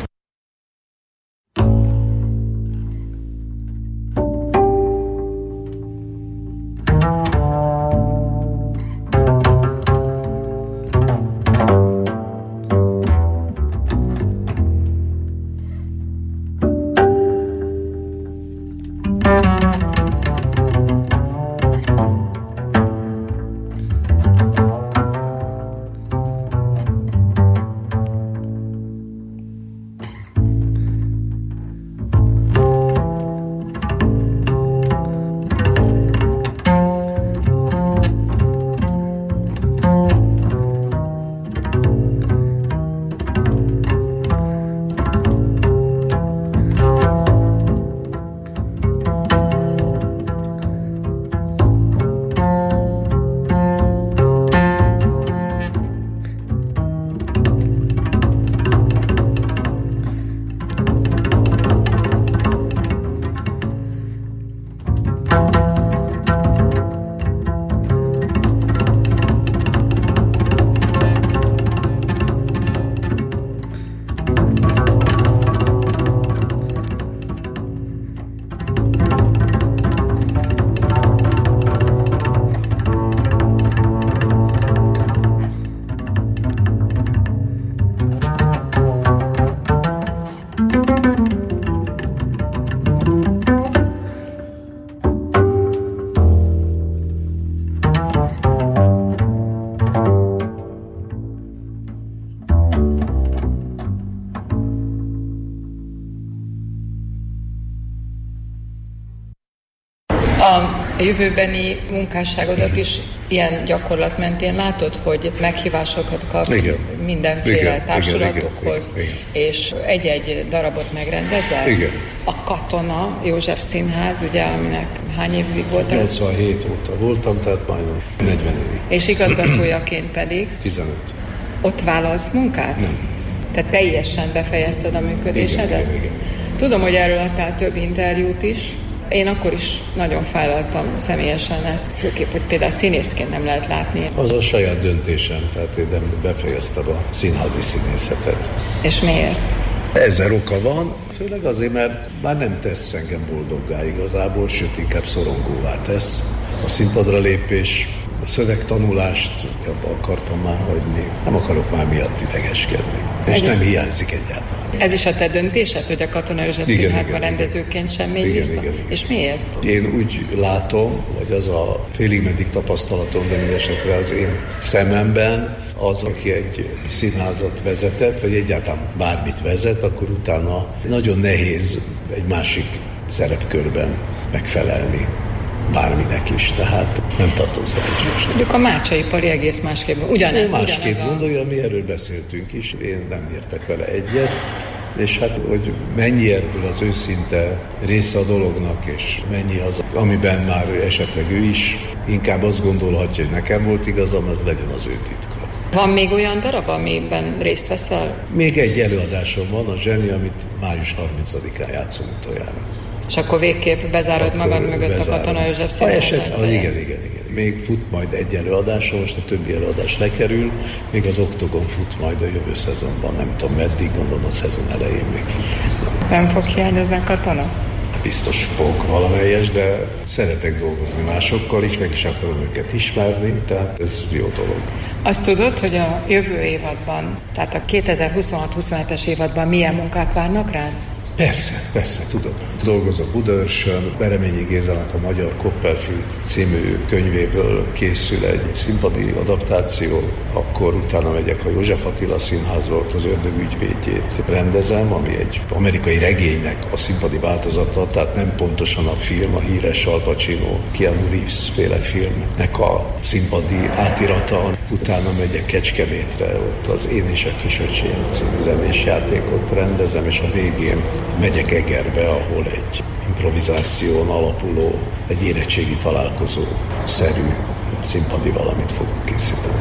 A jövőbeni munkásságodat is ilyen gyakorlat mentén látod, hogy meghívásokat kapsz mindenféle társulatokhoz, és egy-egy darabot megrendezel? Igen. A Katona József Színház, ugye, aminek hány évig voltál? 87 óta voltam, tehát majdnem 40 évig. És igazgatójaként pedig? 15. Ott vállalsz munkát? Nem. Tehát teljesen befejezted a működésedet? Igen. Tudom, hogy erről adtál több interjút is. Én akkor is nagyon fájlaltam személyesen ezt, főképp, hogy például színészként nem lehet látni. Az a saját döntésem, tehát én nem befejeztem a színházi színészetet. És miért? 1000 oka van, főleg azért, mert már nem tesz engem boldoggá igazából, sőt inkább szorongóvá tesz. A színpadra lépés, a szövegtanulást abba akartam már hagyni. Nem akarok már miatt idegeskedni. És nem hiányzik egyáltalán. Ez is a te döntésed, hogy a Katona József Színházban rendezőként sem mégy vissza? Igen. És miért? Én úgy látom, vagy az a félig meddig tapasztalatom, de mindesetre az én szememben, az, aki egy színházat vezetett, vagy egyáltalán bármit vezet, akkor utána nagyon nehéz egy másik szerepkörben megfelelni bárminek is, tehát nem tartom szerencsésnek. Mondjuk a Mácsaipari egész másképp. Másképp gondolja, mi erről beszéltünk is, én nem értek vele egyet, és hát, hogy mennyi ebből az őszinte része a dolognak, és mennyi az, amiben már esetleg ő is inkább azt gondolhatja, hogy nekem volt igazam, az legyen az ő titka. Van még olyan darab, amiben részt veszel? Még egy előadásom van, a Zseni, amit május 30-án játszom utoljára. És akkor végképp bezárod magad mögött a Katona József Színházat? Igen. Még fut majd egy előadása, most a többi előadás lekerül, még az Oktogon fut majd a jövő szezonban, nem tudom meddig, gondolom a szezon elején még fut. Nem fog hiányozni a Katona? Biztos fogok valamelyes, de szeretek dolgozni másokkal is, meg is akarom őket ismerni, tehát ez jó dolog. Azt tudod, hogy a jövő évadban, tehát a 2026-27-es évadban milyen munkák várnak rád? Persze, tudom. Dolgozok Budaörsön, Bereményi Gézának a Magyar Copperfield című könyvéből készül egy színpadi adaptáció, akkor utána megyek a József Attila Színházba, ott az Ördög ügyvédjét rendezem, ami egy amerikai regénynek a színpadi változata, tehát nem pontosan a film, a híres Al Pacino, Keanu Reeves féle filmnek a színpadi átirata. Utána megyek Kecskemétre, ott az Én és a Kisöcsém című zenés játékot rendezem, és a végén megyek Egerbe, ahol egy improvizáción alapuló, egy érettségi találkozó-szerű színpadi valamit fogok készíteni.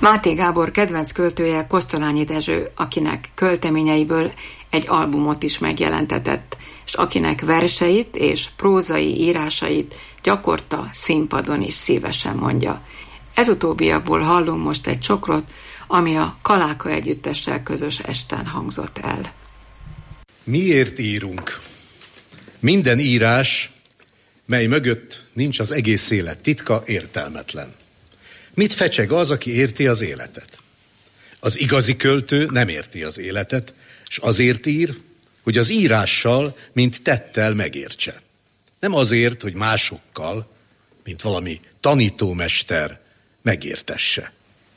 Máté Gábor kedvenc költője Kosztolányi Dezső, akinek költeményeiből egy albumot is megjelentetett, és akinek verseit és prózai írásait gyakorta színpadon is szívesen mondja. Ez utóbbiakból hallunk most egy csokrot, ami a Kaláka együttessel közös esten hangzott el. Miért írunk? Minden írás, mely mögött nincs az egész élet titka, értelmetlen. Mit fecseg az, aki érti az életet? Az igazi költő nem érti az életet, és azért ír, hogy az írással, mint tettel megértse. Nem azért, hogy másokkal, mint valami tanítómester megértesse.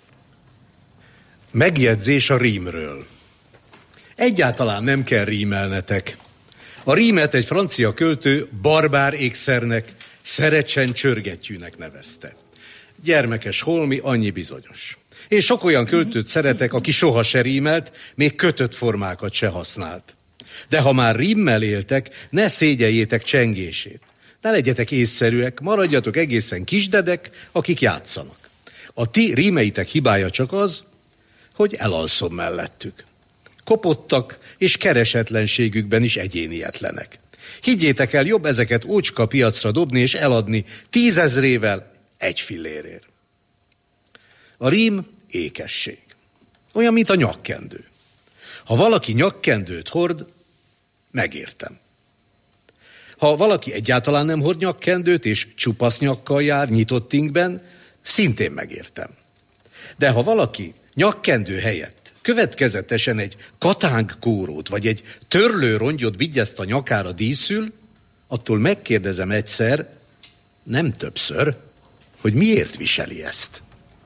Megjegyzés a rímről. Egyáltalán nem kell rímelnetek. A rímet egy francia költő barbár ékszernek, szerecsen csörgettyűnek nevezte. Gyermekes holmi, annyi bizonyos. Én sok olyan költőt szeretek, aki soha se rímelt, még kötött formákat se használt. De ha már rímmel éltek, ne szégyeljétek csengését. Ne legyetek észszerűek, maradjatok egészen kisdedek, akik játszanak. A ti rímeitek hibája csak az, hogy elalszom mellettük. Kopottak, és keresetlenségükben is egyénietlenek. Higgyétek el, jobb ezeket ócska piacra dobni és eladni 10 000-ével 1 fillérért. A rím ékesség. Olyan, mint a nyakkendő. Ha valaki nyakkendőt hord, megértem. Ha valaki egyáltalán nem hord nyakkendőt, és csupasz nyakkal jár, nyitott ingben, szintén megértem. De ha valaki nyakkendő helyett következetesen egy katángkórót, vagy egy törlőrongyot vigyezt a nyakára díszül, attól megkérdezem egyszer, nem többször, hogy miért viseli ezt.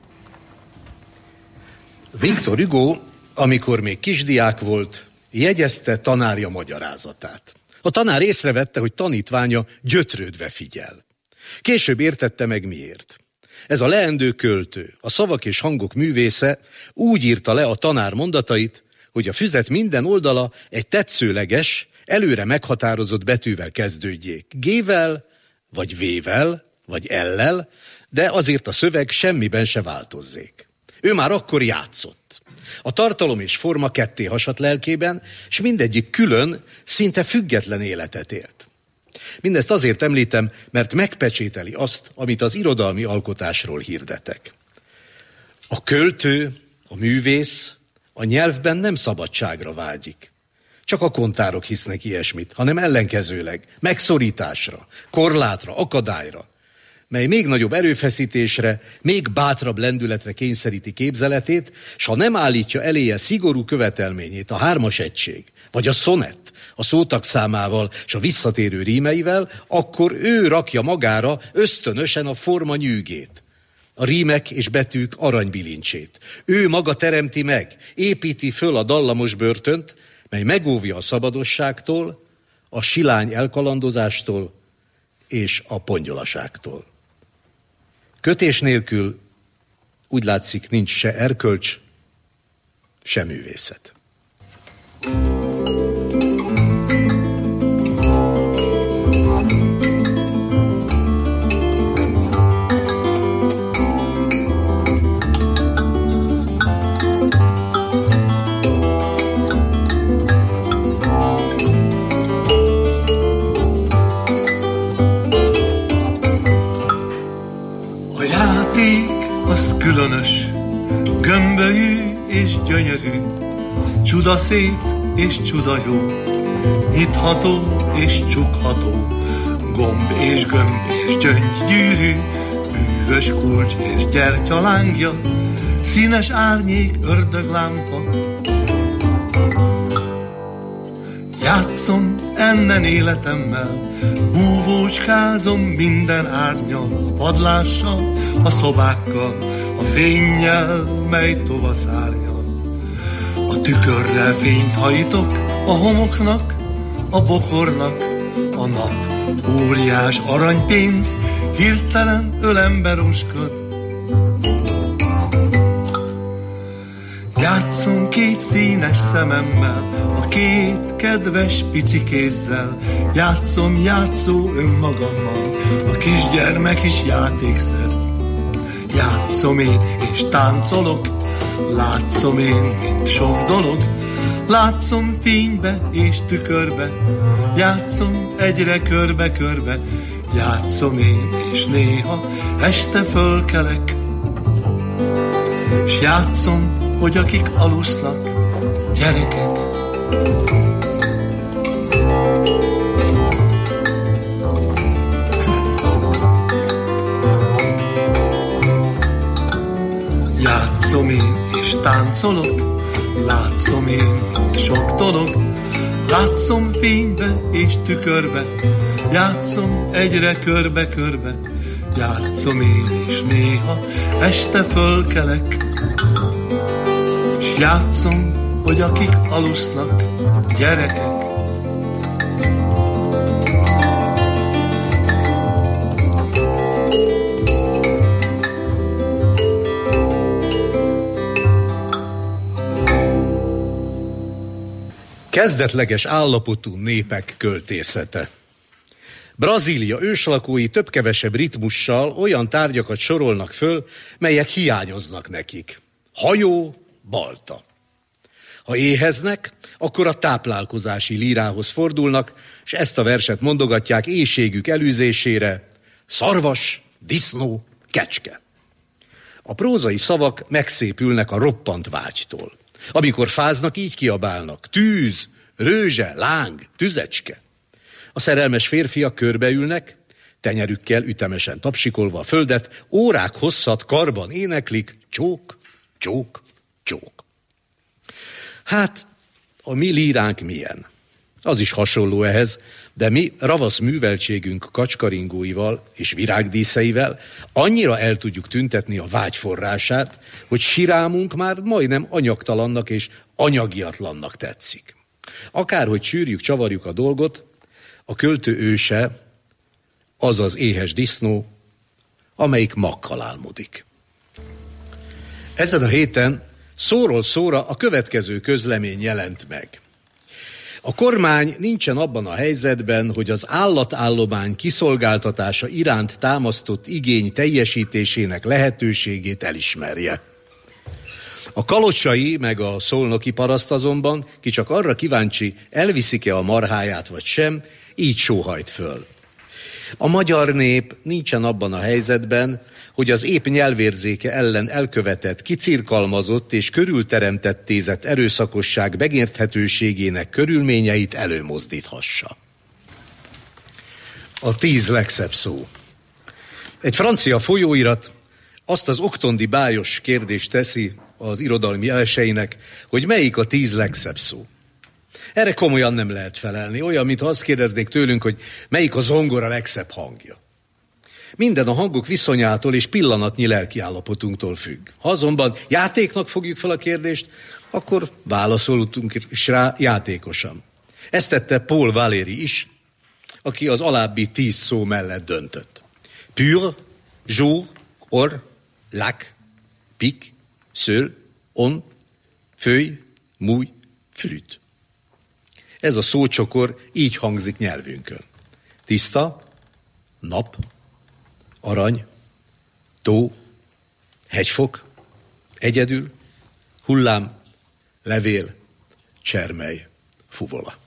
Victor Hugo, amikor még kisdiák volt, jegyezte tanárja magyarázatát. A tanár észrevette, hogy tanítványa gyötrődve figyel. Később értette meg miért. Ez a leendő költő, a szavak és hangok művésze úgy írta le a tanár mondatait, hogy a füzet minden oldala egy tetszőleges, előre meghatározott betűvel kezdődjék. G-vel, vagy V-vel, vagy L-lel, de azért a szöveg semmiben se változzék. Ő már akkor játszott. A tartalom és forma ketté hasadt lelkében, és mindegyik külön, szinte független életet élt. Mindezt azért említem, mert megpecsételi azt, amit az irodalmi alkotásról hirdetek. A költő, a művész a nyelvben nem szabadságra vágyik. Csak a kontárok hisznek ilyesmit, hanem ellenkezőleg, megszorításra, korlátra, akadályra, mely még nagyobb erőfeszítésre, még bátrabb lendületre kényszeríti képzeletét, s ha nem állítja eléje szigorú követelményét, a 3-as egység, vagy a szonett, a szótag számával és a visszatérő rímeivel, akkor ő rakja magára ösztönösen a forma nyűgét, a rímek és betűk aranybilincsét. Ő maga teremti meg, építi föl a dallamos börtönt, mely megóvja a szabadosságtól, a silány elkalandozástól és a pongyolaságtól. Kötés nélkül úgy látszik nincs se erkölcs, se művészet. Az különös, gömbölyű és gyönyörű, csuda szép és csuda jó, nyitható és csukható, gomb és gömb és gyöngygyűrű, bűvös kulcs és gyertyalángja, színes árnyék, ördöglámpa. Játszom ennen életemmel, búvócskázom minden árnnyal, a padlással, a szobákkal, a fénnyel, mely tovaszárnyal. A tükörrel fényt hajítok a homoknak, a bokornak, a nap óriás aranypénz, hirtelen ölembe roskad. Játszom két színes szememmel, a két kedves pici kézzel, játszom játszó önmagammal, a kisgyermek is játékszer. Játszom én és táncolok, látszom én, mint sok dolog. Látszom fénybe és tükörbe, játszom egyre körbe-körbe. Játszom én és néha este fölkelek, s játszom, hogy akik alusznak, gyerekek. Játszom én és táncolok, látszom én, mint sok dolog. Látszom fénybe és tükörbe, játszom egyre körbe-körbe. Játszom én és néha este fölkelek, s játszom, hogy akik alusznak, gyerekek. Kezdetleges állapotú népek költészete. Brazília őslakói több-kevesebb ritmussal olyan tárgyakat sorolnak föl, melyek hiányoznak nekik. Hajó, balta. Ha éheznek, akkor a táplálkozási lírához fordulnak, és ezt a verset mondogatják éhségük elűzésére: szarvas, disznó, kecske. A prózai szavak megszépülnek a roppant vágytól. Amikor fáznak, így kiabálnak: tűz, rőzse, láng, tüzecske. A szerelmes férfiak körbeülnek, tenyerükkel ütemesen tapsikolva a földet, órák hosszat karban éneklik: csók, csók, csók. Hát, a mi líránk milyen? Az is hasonló ehhez, de mi ravasz műveltségünk kacskaringóival és virágdíszeivel annyira el tudjuk tüntetni a vágy forrását, hogy sirámunk már majdnem anyagtalannak és anyagiatlannak tetszik. Akárhogy sűrjük, csavarjuk a dolgot, a költő őse az az éhes disznó, amelyik makkal álmodik. Ezen a héten szóról szóra a következő közlemény jelent meg. A kormány nincsen abban a helyzetben, hogy az állatállomány kiszolgáltatása iránt támasztott igény teljesítésének lehetőségét elismerje. A kalocsai meg a szolnoki paraszt azonban, ki csak arra kíváncsi, elviszik-e a marháját vagy sem, így sóhajt föl. A magyar nép nincsen abban a helyzetben, hogy az épp nyelvérzéke ellen elkövetett, kicirkalmazott és körülteremtettézett erőszakosság megérthetőségének körülményeit előmozdíthassa. A 10 legszebb szó. Egy francia folyóirat azt az oktondi bájos kérdést teszi az irodalmi elseinek, hogy melyik a 10 legszebb szó. Erre komolyan nem lehet felelni, olyan, mintha azt kérdeznék tőlünk, hogy melyik a zongora legszebb hangja. Minden a hangok viszonyától és pillanatnyi lelkiállapotunktól függ. Ha azonban játéknak fogjuk fel a kérdést, akkor válaszoltunk is rá játékosan. Ezt tette Paul Valéry is, aki az alábbi 10 szó mellett döntött. Pur, jour, or, lac, pic, seul, on, feuille, mouille, flûte. Ez a szócsokor így hangzik nyelvünkön. Tiszta, nap, arany, tó, hegyfok, egyedül, hullám, levél, csermely, fuvola.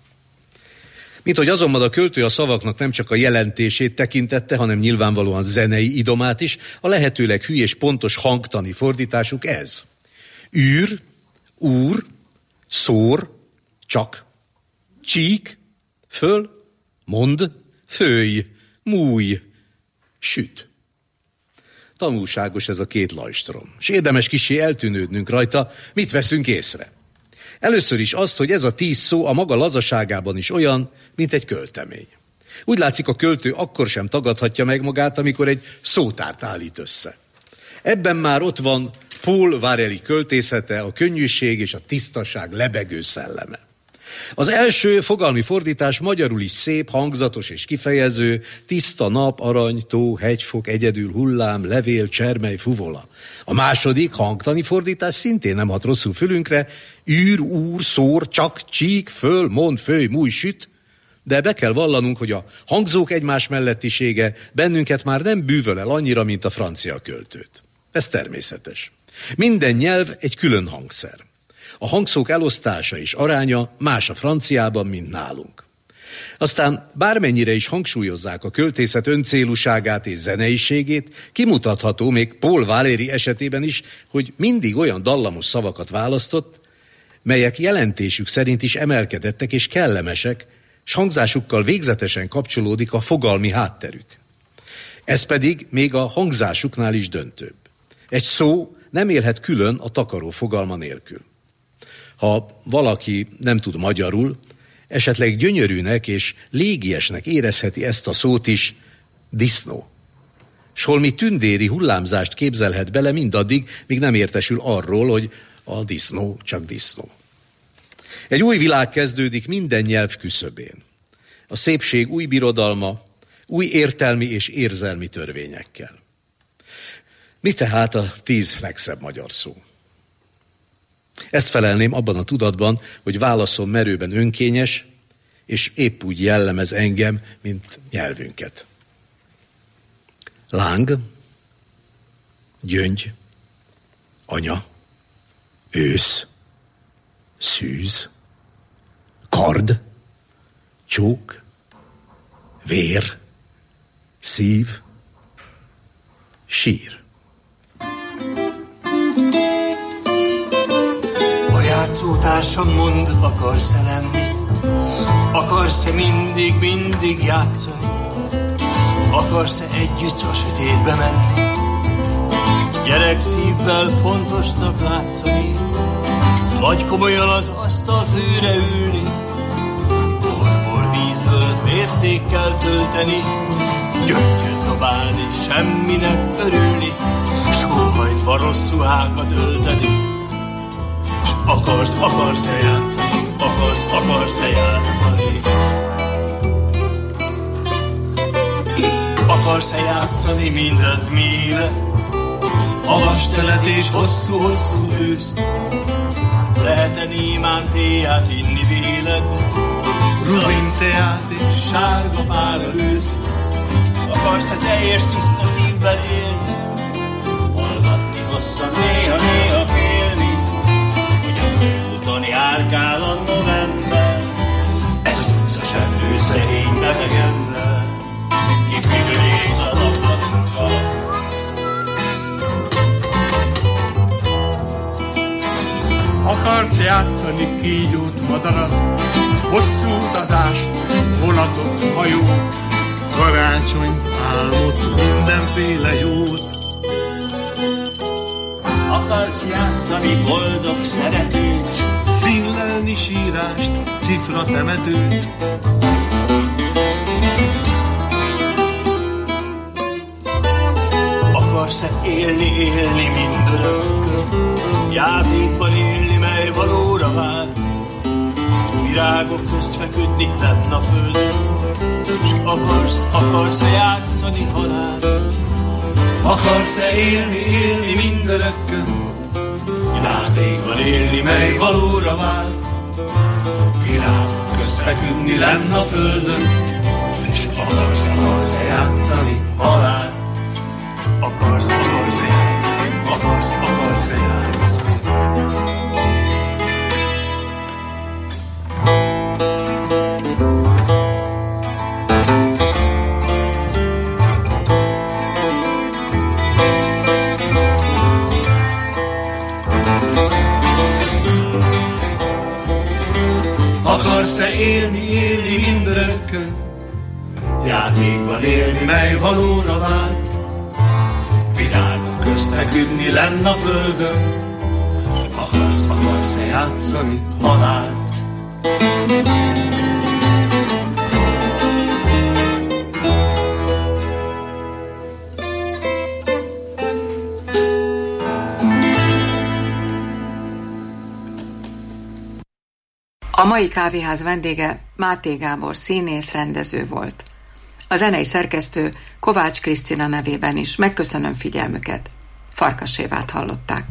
Mint hogy azonban a költő a szavaknak nem csak a jelentését tekintette, hanem nyilvánvalóan zenei idomát is, a lehetőleg hű és pontos hangtani fordításuk ez. Űr, úr, szór, csak, csík, föl, mond, főj, múj, süt. Tanulságos ez a 2 lajstrom, és érdemes kissé eltűnődnünk rajta, mit veszünk észre. Először is azt, hogy ez a 10 szó a maga lazaságában is olyan, mint egy költemény. Úgy látszik, a költő akkor sem tagadhatja meg magát, amikor egy szótárt állít össze. Ebben már ott van Paul Valéry költészete, a könnyűség és a tisztaság lebegő szelleme. Az első fogalmi fordítás magyarul is szép, hangzatos és kifejező: tiszta nap, arany, tó, hegyfok, egyedül, hullám, levél, csermely, fuvola. A második hangtani fordítás szintén nem hat rosszul fülünkre: űr, úr, szór, csak, csík, föl, mond, főj, múj, süt. De be kell vallanunk, hogy a hangzók egymás mellettisége bennünket már nem bűvöl el annyira, mint a francia költőt. Ez természetes. Minden nyelv egy külön hangszer. A hangszók elosztása és aránya más a franciában, mint nálunk. Aztán bármennyire is hangsúlyozzák a költészet öncélúságát és zeneiségét, kimutatható még Paul Valéry esetében is, hogy mindig olyan dallamos szavakat választott, melyek jelentésük szerint is emelkedettek és kellemesek, s hangzásukkal végzetesen kapcsolódik a fogalmi hátterük. Ez pedig még a hangzásuknál is döntőbb. Egy szó nem élhet külön a takaró fogalma nélkül. Ha valaki nem tud magyarul, esetleg gyönyörűnek és légiesnek érezheti ezt a szót is, disznó. S holmi tündéri hullámzást képzelhet bele mindaddig, míg nem értesül arról, hogy a disznó csak disznó. Egy új világ kezdődik minden nyelv küszöbén. A szépség új birodalma, új értelmi és érzelmi törvényekkel. Mi tehát a 10 legszebb magyar szó? Ezt felelném abban a tudatban, hogy válaszom merőben önkényes, és épp úgy jellemez engem, mint nyelvünket. Láng, gyöngy, anya, ősz, szűz, kard, csók, vér, szív, sír. A játszótársam mond, akarsz-e lenni? Akarsz-e mindig játszani? Akarsz-e együtt a sötétbe menni? Gyerek szívvel fontosnak látszani, vagy komolyan az asztal főre ülni, borból vízből mértékkel tölteni, gyöngyöt dobálni, semminek örülni, sóhajtva rossz ruhákat ölteni. S akarsz-e játszani? Akarsz-e játszani? Akarsz-e játszani mindent mélet? A vastelet és hosszú őszt? Lehet-e némán téját inni véled? Rubin teát és sárga pára őszt? Akarsz-e teljes tiszta szívvel élni? Hallgatni hosszan, néha félni, hogy a főúton járkál a november. Ez utca sem őszegény beteg ember, ki függős a napnatunkkal. Akarsz játszani kígyót, madarat, hosszú utazást, vonatot, hajót, karácsonyt, álmot, mindenféle jót. Akarsz játszani boldog szeretőt, színlelni sírást, cifra temetőt. Akarsz-e élni mindörökkön, játékban élni, mely valóra vár, virágok közt feküdni lenn a földön, s akarsz-e játszani halált? Akarsz-e élni mindörökkön, játékban élni, mely valóra vár, virágok közt feküdni lenn a földön, és akarsz-e játszani halált? Akarsz-e játszani? Akarsz-e játszani? Akarsz-e élni mindörökkön, játékban élni, mely valóra vált, virágok közt feküdni lenn a földön, akarsz-e játszani halált? A mai kávéház vendége Máté Gábor színész, rendező volt. A zenei szerkesztő Kovács Krisztina nevében is megköszönöm figyelmüket. Farkas Évát hallották.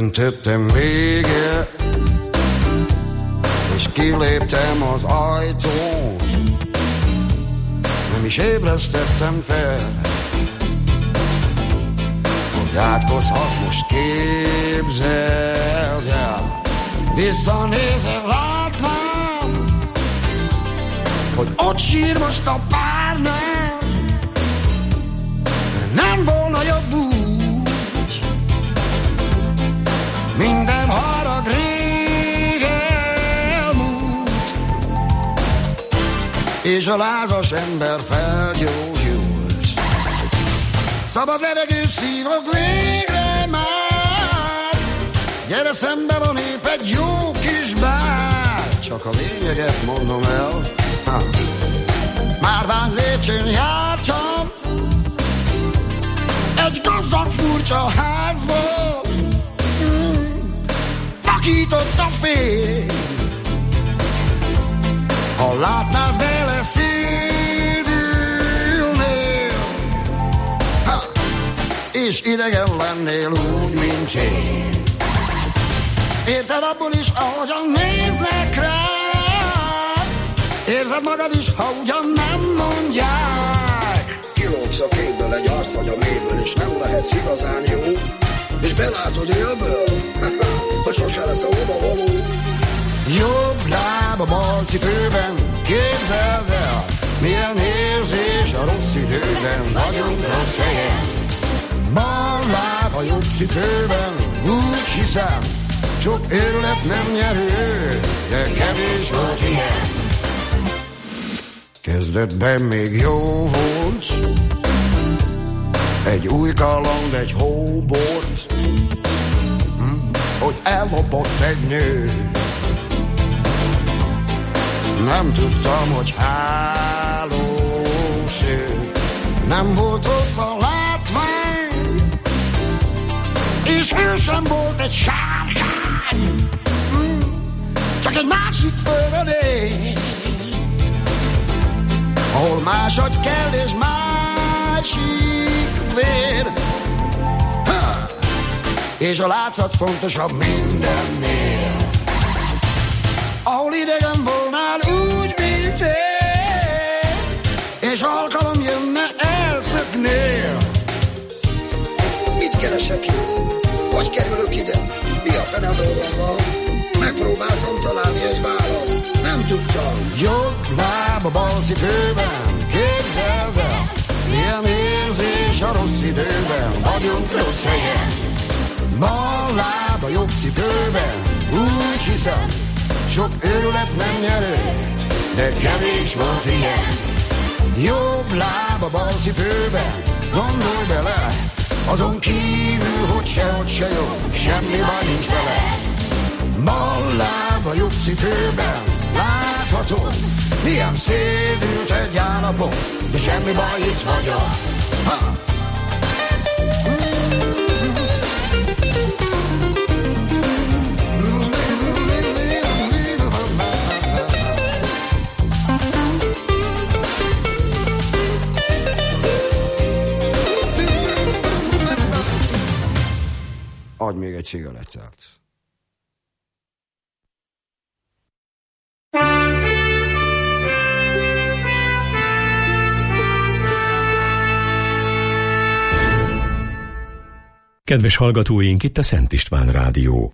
Döntöttem vége, és kiléptem az ajtón. Nem is ébresztettem fel, hogy átkozhat most, képzeld el. Visszanézve látnám, hogy ott sír most a párnám. Nem volna jobb úgy, minden harag rég elmúlt, és a lázas ember felgyógyult. Szabad levegő szívok végre már, gyere szembe, van épp egy jó kis bár. Csak a lényeget mondom el, Márvány lépcsőn jártam egy gazdag furcsa házból. Vakított a fény, ha látnád bele szédülnél, és idegen lennél úgy, mint én. Érted abból is, ahogyan néznek rád, érzed magad is, ha ugyan nem mondják. Kilógsz a képből egy arcvagy a mélyből, és nem lehetsz igazán jó, és belátod élből, hogy sose lesz a odavaló. Jobb láb a bal cipőben, képzeld el, milyen érzés a rossz időben, nagyon rossz helyen. Bal láb a jobb cipőben, úgy hiszem, sok őrület nem nyerő, de kevés volt ilyen. Kezdetben még jó volt, egy új kaland, egy hóbort, hogy ellopott egy nő. Nem tudtam, hogy hálós ő, nem volt rossz a látvány, és ő sem volt egy sárkány, csak egy másik földön él, ahol máshogy kell és másik vér. És a látszat fontosabb mindennél. Ahol idegen volnál úgy, mint én, és alkalom jönne, elszöknél. Mit keresek itt? Hogy kerülök ide? Mi a fene dolgom van? Megpróbáltam találni egy választ, nem tudtam. Jobb láb a bal cipőben, képzeld el, milyen érzés a rossz időben, vagyunk rossz helyen. Bal láb a jobb cipőben, úgy hiszem, sok őrület nem nyerő, de kevés volt ilyen. Jobb láb a bal cipőben, gondolj bele, azon kívül, hogy sehogy se jó, semmi baj nincs vele. Bal láb a jobb cipőben, láthatod, milyen szédült egy állapot, de semmi baj, itt vagyok. Adj még egy cigarettát. Kedves hallgatóink, itt a Szent István Rádió.